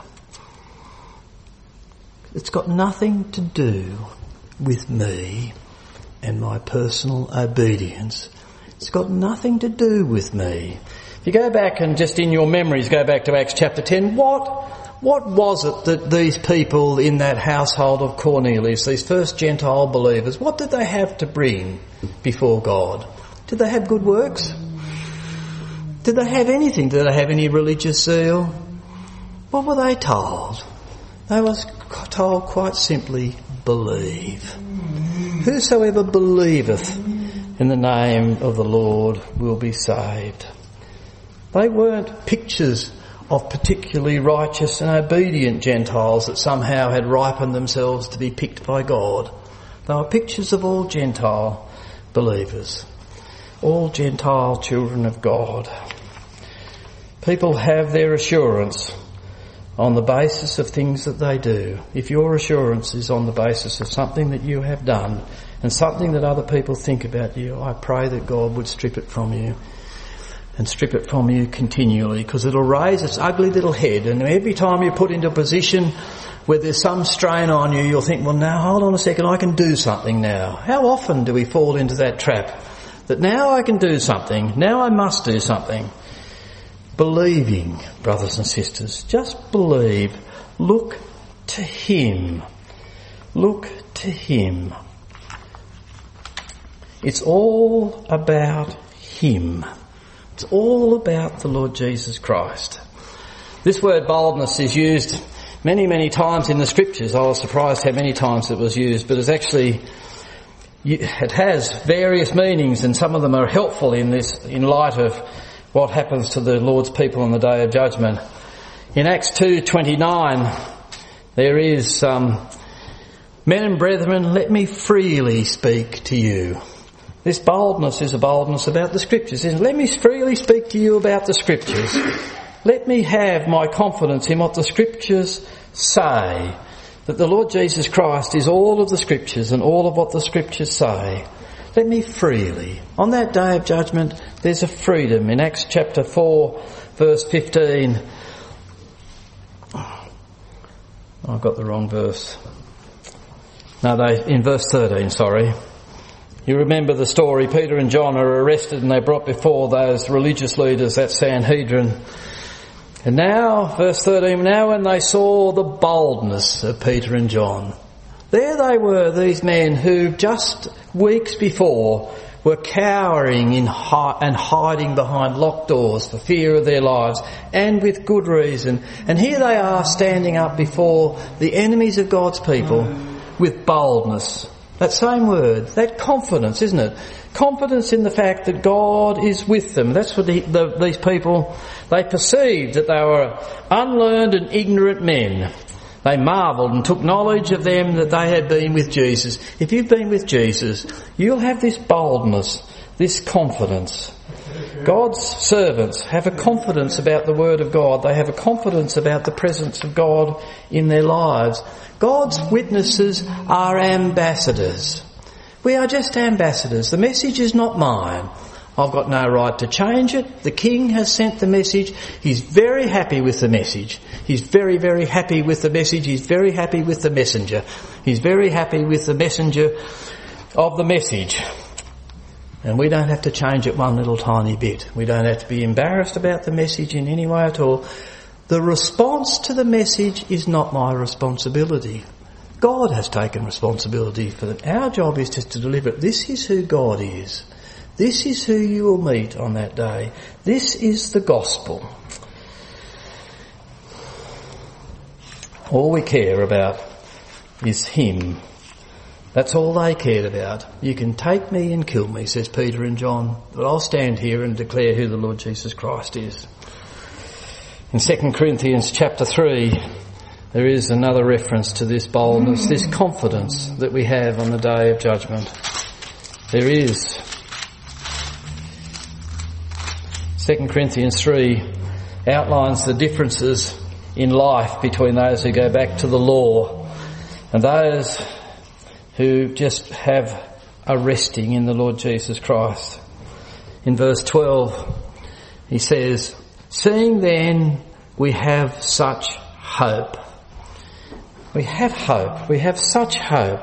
It's got nothing to do with me and my personal obedience. It's got nothing to do with me. If you go back and just in your memories go back to Acts chapter ten, what What was it that these people in that household of Cornelius, these first Gentile believers, what did they have to bring before God? Did they have good works? Did they have anything? Did they have any religious zeal? What were they told? They were told quite simply, believe. Whosoever believeth in the name of the Lord will be saved. They weren't pictures of particularly righteous and obedient Gentiles that somehow had ripened themselves to be picked by God. They were pictures of all Gentile believers, all Gentile children of God. People have their assurance on the basis of things that they do. If your assurance is on the basis of something that you have done and something that other people think about you, I pray that God would strip it from you. And strip it from you continually, because it'll raise its ugly little head, and every time you're put into a position where there's some strain on you, you'll think, well, now, hold on a second, I can do something now. How often do we fall into that trap? That now I can do something, now I must do something. Believing, brothers and sisters, just believe. Look to Him. Look to Him. It's all about Him. It's all about the Lord Jesus Christ. This word boldness is used many, many times in the Scriptures. I was surprised how many times it was used, but it's actually, it has various meanings, and some of them are helpful in this, in light of what happens to the Lord's people on the Day of Judgment. In Acts two twenty-nine, there is, um, men and brethren, let me freely speak to you. This boldness is a boldness about the Scriptures. Let me freely speak to you about the Scriptures. Let me have my confidence in what the Scriptures say, that the Lord Jesus Christ is all of the Scriptures and all of what the Scriptures say. Let me freely. On that Day of Judgment, there's a freedom. In Acts chapter four, verse fifteen, I've got the wrong verse. No, they, in verse thirteen, sorry. You remember the story, Peter and John are arrested and they're brought before those religious leaders, that Sanhedrin. And now, verse thirteen, now when they saw the boldness of Peter and John, there they were, these men who just weeks before were cowering in hi- and hiding behind locked doors for fear of their lives, and with good reason. And here they are standing up before the enemies of God's people with boldness. That same word, that confidence, isn't it? Confidence in the fact that God is with them. That's what the, the, these people, they perceived that they were unlearned and ignorant men. They marvelled and took knowledge of them that they had been with Jesus. If you've been with Jesus, you'll have this boldness, this confidence. God's servants have a confidence about the Word of God. They have a confidence about the presence of God in their lives. God's witnesses are ambassadors. We are just ambassadors. The message is not mine. I've got no right to change it. The King has sent the message. He's very happy with the message. He's very, very happy with the message. He's very happy with the messenger. He's very happy with the messenger of the message. And we don't have to change it one little tiny bit. We don't have to be embarrassed about the message in any way at all. The response to the message is not my responsibility. God has taken responsibility for it. Our job is just to deliver it. This is who God is. This is who you will meet on that day. This is the gospel. All we care about is Him. That's all they cared about. You can take me and kill me, says Peter and John, but I'll stand here and declare who the Lord Jesus Christ is. In Second Corinthians chapter three, there is another reference to this boldness, this confidence that we have on the Day of Judgment. There is. Second Corinthians three outlines the differences in life between those who go back to the law and those who just have a resting in the Lord Jesus Christ. In verse twelve, he says, seeing then we have such hope. We have hope. We have such hope.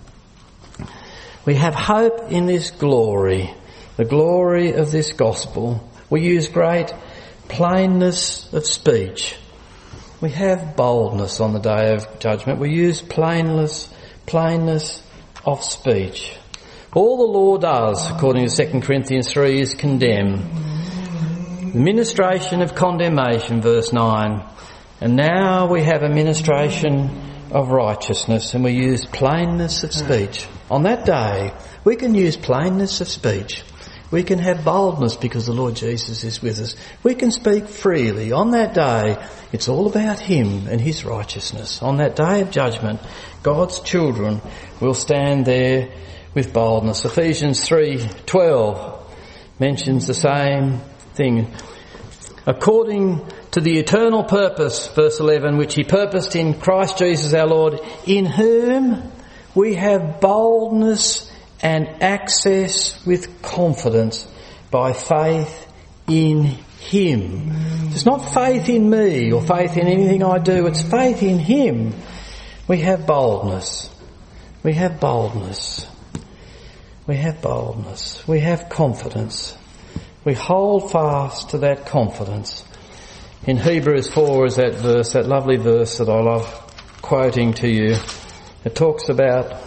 We have hope in this glory, the glory of this gospel. We use great plainness of speech. We have boldness on the Day of Judgment. We use plainness, plainness of speech. All the law does, according to Second Corinthians three, is condemn. The ministration of condemnation, verse nine. And now we have a ministration of righteousness, and we use plainness of speech. On that day, we can use plainness of speech. We can have boldness because the Lord Jesus is with us. We can speak freely. On that day, it's all about Him and His righteousness. On that Day of Judgment, God's children will stand there with boldness. Ephesians three twelve mentions the same thing. According to the eternal purpose, verse eleven, which He purposed in Christ Jesus our Lord, in whom we have boldness and access with confidence by faith in Him. It's not faith in me or faith in anything I do, it's faith in Him. We have boldness. We have boldness. We have boldness. We have confidence. We hold fast to that confidence. In Hebrews four is that verse, that lovely verse that I love quoting to you. It talks about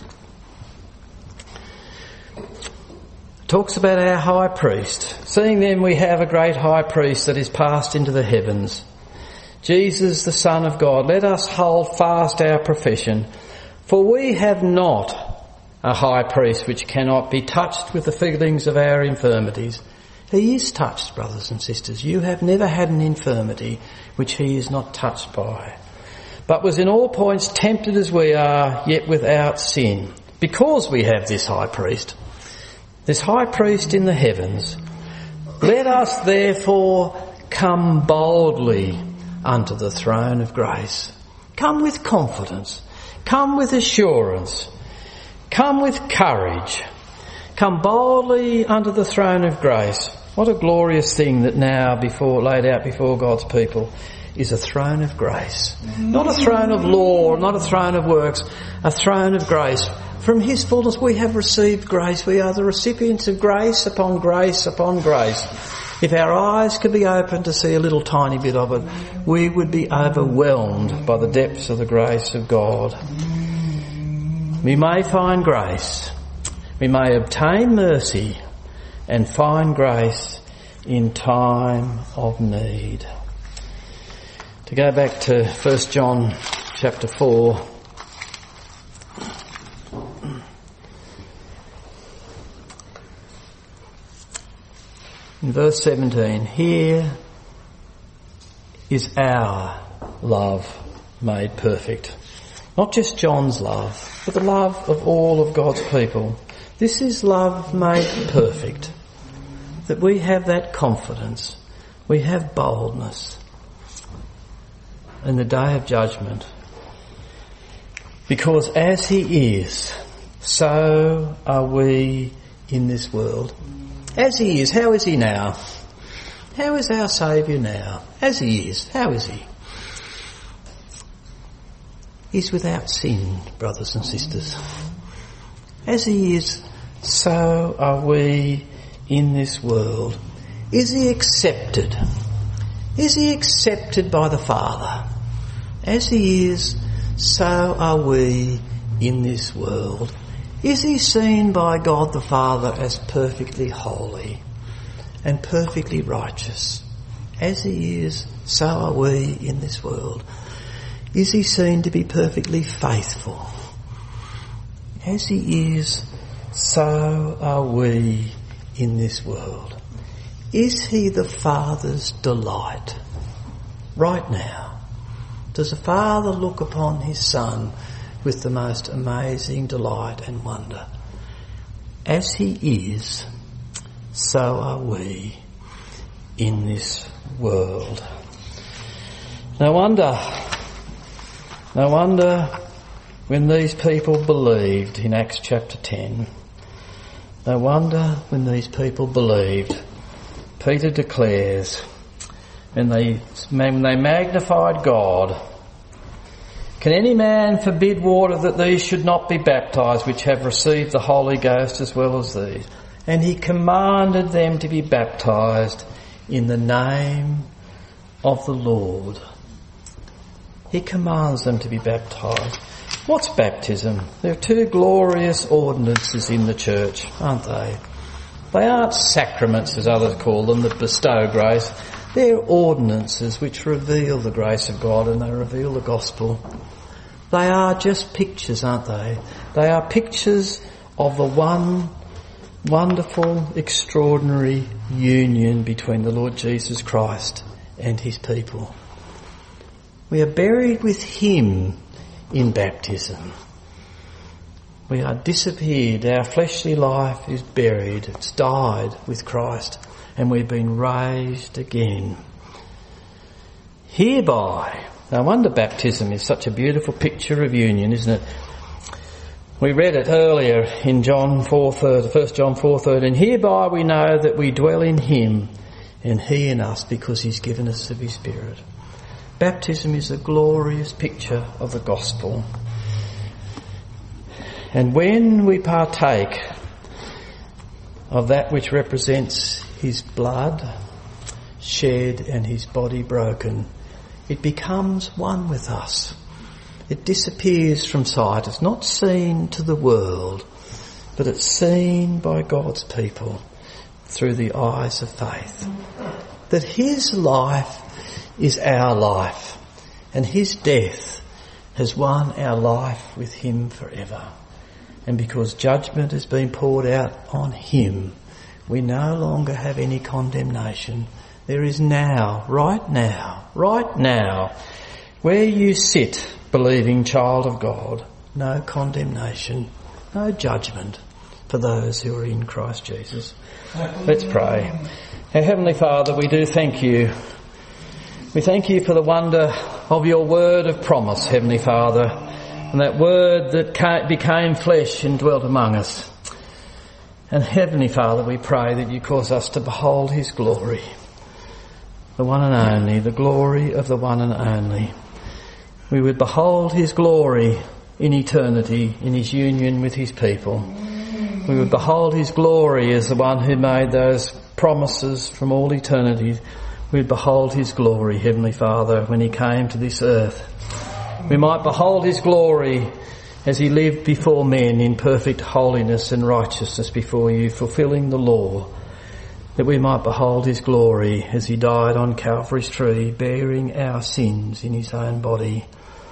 talks about our high priest. Seeing then we have a great high priest that is passed into the heavens, Jesus the Son of God. Let us hold fast our profession, for we have not a high priest which cannot be touched with the feelings of our infirmities. He is touched, brothers and sisters. You have never had an infirmity which he is not touched by, but was in all points tempted as we are, yet without sin. Because we have this high priest, this high priest in the heavens, let us therefore come boldly unto the throne of grace. Come with confidence. Come with assurance. Come with courage. Come boldly unto the throne of grace. What a glorious thing that now before laid out before God's people is a throne of grace. Not a throne of law, not a throne of works, a throne of grace. From his fullness we have received grace. We are the recipients of grace upon grace upon grace. If our eyes could be opened to see a little tiny bit of it, we would be overwhelmed by the depths of the grace of God. We may find grace. We may obtain mercy and find grace in time of need. To go back to First John chapter four. In verse seventeen, here is our love made perfect. Not just John's love, but the love of all of God's people. This is love made perfect. That we have that confidence. We have boldness in the day of judgment. Because as he is, so are we in this world. As he is, how is he now? How is our Saviour now? As he is, how is he? He's without sin, brothers and sisters. As he is, so are we in this world. Is he accepted? Is he accepted by the Father? As he is, so are we in this world. Is he seen by God the Father as perfectly holy and perfectly righteous? As he is, so are we in this world. Is he seen to be perfectly faithful? As he is, so are we in this world. Is he the Father's delight? Right now, does the Father look upon his Son with the most amazing delight and wonder? As he is, so are we in this world. No wonder, no wonder when these people believed in Acts chapter ten, no wonder when these people believed, Peter declares, when they, when they magnified God, can any man forbid water that these should not be baptised, which have received the Holy Ghost as well as these? And he commanded them to be baptised in the name of the Lord. He commands them to be baptised. What's baptism? There are two glorious ordinances in the church, aren't they? They aren't sacraments, as others call them, that bestow grace. They're ordinances which reveal the grace of God and they reveal the gospel. They are just pictures, aren't they? They are pictures of the one wonderful, extraordinary union between the Lord Jesus Christ and his people. We are buried with him in baptism. We are disappeared. Our fleshly life is buried. It's died with Christ. And we've been raised again. Hereby, no wonder baptism is such a beautiful picture of union, isn't it? We read it earlier in John four thirty, First John four thirteen. Hereby we know that we dwell in him and he in us because he's given us of his Spirit. Baptism is a glorious picture of the gospel. And when we partake of that which represents his blood shed and his body broken, it becomes one with us. It disappears from sight. It's not seen to the world, but it's seen by God's people through the eyes of faith. That his life is our life, and his death has won our life with him forever. And because judgment has been poured out on him, we no longer have any condemnation. There is now, right now, right now, where you sit, believing child of God, no condemnation, no judgment for those who are in Christ Jesus. Let's pray. Our Heavenly Father, we do thank you. We thank you for the wonder of your word of promise, Heavenly Father, and that word that became flesh and dwelt among us. And Heavenly Father, we pray that you cause us to behold his glory, the one and only, the glory of the one and only. We would behold his glory in eternity, in his union with his people. We would behold his glory as the one who made those promises from all eternity. We would behold his glory, Heavenly Father, when he came to this earth. We might behold his glory as he lived before men in perfect holiness and righteousness before you, fulfilling the law, that we might behold his glory as he died on Calvary's tree, bearing our sins in his own body.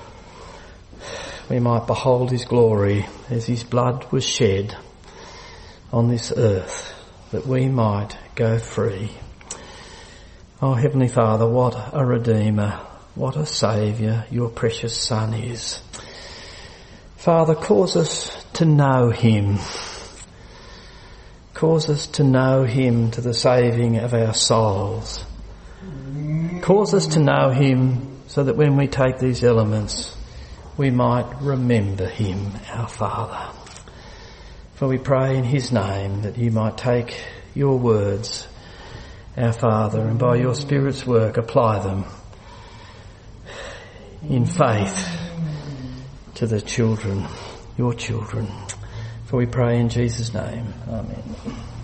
We might behold his glory as his blood was shed on this earth, that we might go free. Oh, Heavenly Father, what a Redeemer, what a Saviour your precious Son is. Father, cause us to know him. Cause us to know him to the saving of our souls. Cause us to know him so that when we take these elements, we might remember him, our Father. For we pray in his name that you might take your words, our Father, and by your Spirit's work apply them in faith to the children, your children. For we pray in Jesus' name. Amen.